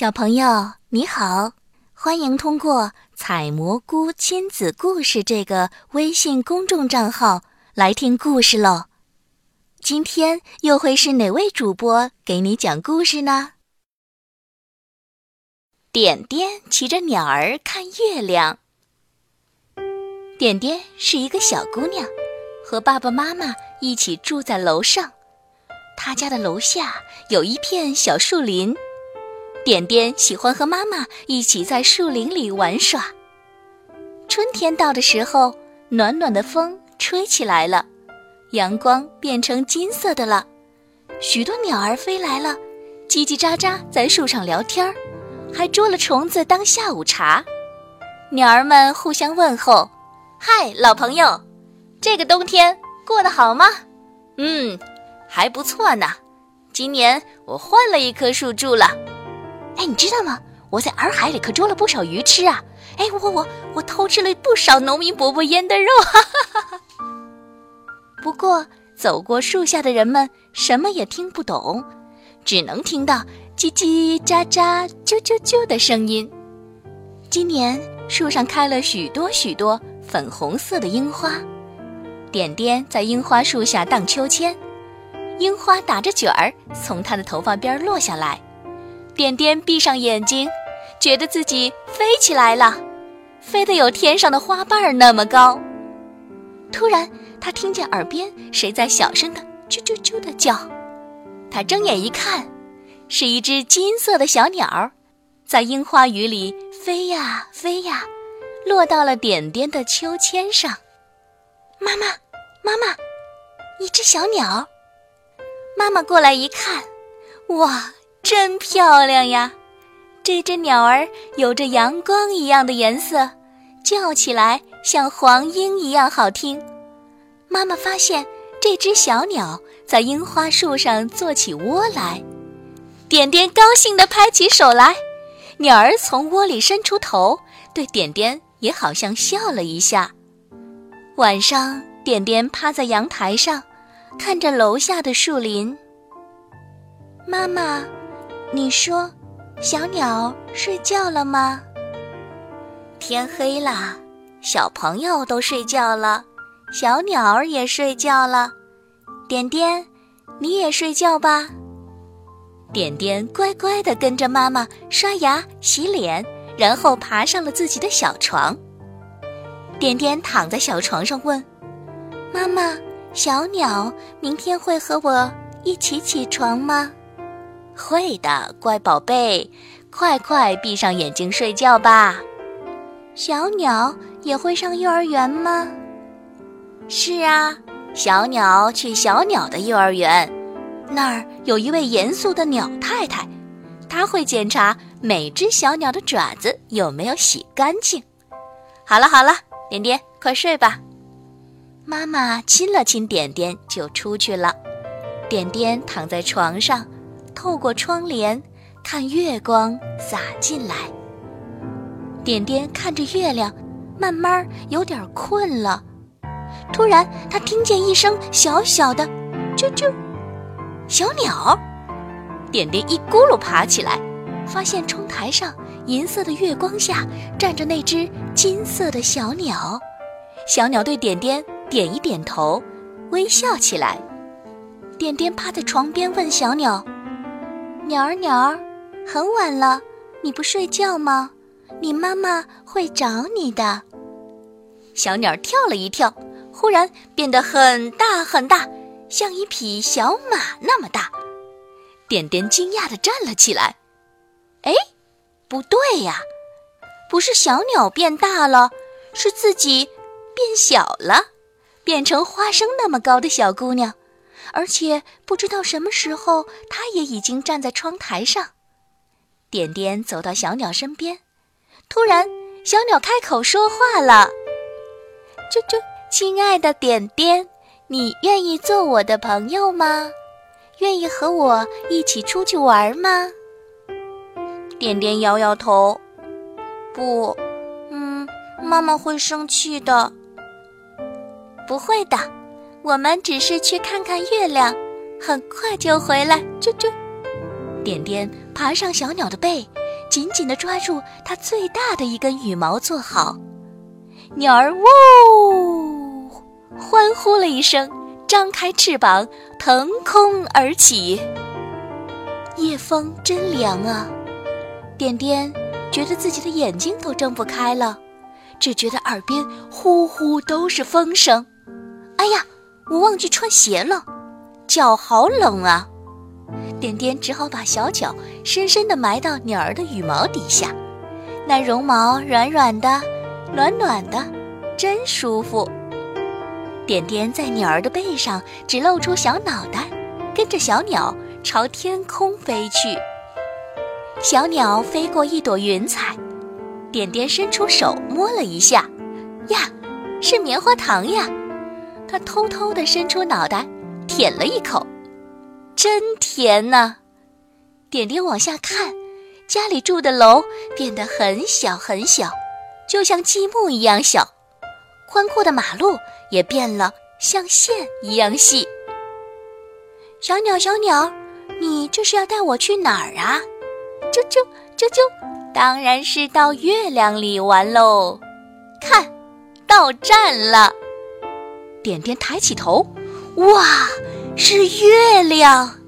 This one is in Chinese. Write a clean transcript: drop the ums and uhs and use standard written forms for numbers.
小朋友你好，欢迎通过采蘑菇亲子故事这个微信公众账号来听故事喽。今天又会是哪位主播给你讲故事呢？点点骑着鸟儿看月亮。点点是一个小姑娘，和爸爸妈妈一起住在楼上。她家的楼下有一片小树林，点点喜欢和妈妈一起在树林里玩耍。春天到的时候，暖暖的风吹起来了，阳光变成金色的了，许多鸟儿飞来了，叽叽喳喳在树上聊天，还捉了虫子当下午茶。鸟儿们互相问候，嗨，老朋友，这个冬天过得好吗？还不错呢，今年我换了一棵树住了。你知道吗？我在洱海里可捉了不少鱼吃啊！我偷吃了不少农民伯伯腌的肉，哈哈哈哈。不过走过树下的人们什么也听不懂，只能听到叽叽喳喳、啾啾啾的声音。今年树上开了许多许多粉红色的樱花，点点在樱花树下荡秋千，樱花打着卷儿从她的头发边落下来。点点闭上眼睛，觉得自己飞起来了，飞得有天上的花瓣那么高。突然他听见耳边谁在小声地啾啾啾地叫，他睁眼一看，是一只金色的小鸟，在樱花雨里飞呀飞呀，落到了点点的秋千上。妈妈，妈妈，一只小鸟。妈妈过来一看，哇，真漂亮呀！这只鸟儿有着阳光一样的颜色，叫起来像黄莺一样好听。妈妈发现这只小鸟在樱花树上做起窝来，点点高兴地拍起手来，鸟儿从窝里伸出头，对点点也好像笑了一下。晚上，点点趴在阳台上，看着楼下的树林。妈妈，你说小鸟睡觉了吗？天黑了，小朋友都睡觉了，小鸟儿也睡觉了。点点，你也睡觉吧。点点乖乖地跟着妈妈刷牙洗脸，然后爬上了自己的小床。点点躺在小床上问，妈妈，小鸟明天会和我一起起床吗？会的，乖宝贝，快快闭上眼睛睡觉吧。小鸟也会上幼儿园吗？是啊，小鸟去小鸟的幼儿园，那儿有一位严肃的鸟太太，她会检查每只小鸟的爪子有没有洗干净。好了好了，点点，快睡吧。妈妈亲了亲点点就出去了。点点躺在床上，透过窗帘看月光洒进来。点点看着月亮，慢慢有点困了。突然他听见一声小小的啾啾，小鸟。点点一咕噜爬起来，发现窗台上银色的月光下站着那只金色的小鸟。小鸟对点点点一点头，微笑起来。点点趴在床边问小鸟，鸟儿鸟儿，很晚了，你不睡觉吗？你妈妈会找你的。小鸟跳了一跳，忽然变得很大很大，像一匹小马那么大。点点惊讶地站了起来。不对呀，不是小鸟变大了，是自己变小了，变成花生那么高的小姑娘。而且不知道什么时候，她也已经站在窗台上。点点走到小鸟身边，突然小鸟开口说话了，啾啾，亲爱的点点，你愿意做我的朋友吗？愿意和我一起出去玩吗？点点摇摇头，不，妈妈会生气的。不会的，我们只是去看看月亮，很快就回来，啾啾。点点爬上小鸟的背， 紧紧地抓住它最大的一根羽毛坐好。鸟儿喔欢呼了一声，张开翅膀腾空而起。夜风真凉啊，点点觉得自己的眼睛都睁不开了，只觉得耳边呼呼都是风声。哎呀，我忘记穿鞋了，脚好冷啊！点点只好把小脚深深地埋到鸟儿的羽毛底下，那绒毛软软的，暖暖的，真舒服。点点在鸟儿的背上只露出小脑袋，跟着小鸟朝天空飞去。小鸟飞过一朵云彩，点点伸出手摸了一下，呀，是棉花糖呀！它偷偷地伸出脑袋舔了一口，真甜呐！点点往下看，家里住的楼变得很小很小，就像积木一样小，宽阔的马路也变了，像线一样细。小鸟小鸟，你这是要带我去哪儿啊？啾啾啾啾，当然是到月亮里玩喽！看，到站了。点点抬起头，哇，是月亮！